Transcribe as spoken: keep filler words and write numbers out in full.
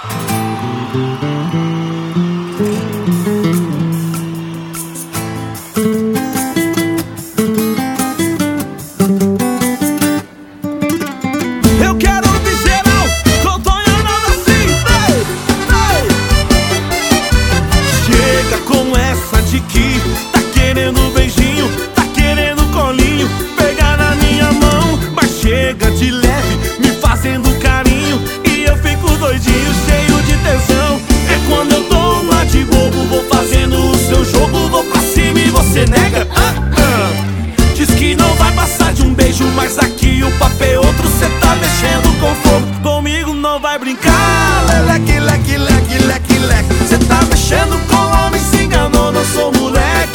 Eu quero ouvir geral, com tonhonada assim, ei, ei. Chega com essa de que tá querendo beijinho, tá querendo colinho, pegar na minha mão. Mas chega de leve, me fazendo carinho, e eu fico doidinho, cheio de tesão. É quando eu tô lá de bobo, vou fazendo o seu jogo, vou pra cima e você nega. ah, ah. Diz que não vai passar de um beijo, mas aqui o papo é outro, cê tá mexendo com fogo. Comigo não vai brincar, leque, leque, leque, leque, leque. Cê tá mexendo com homem, se enganou, não sou moleque.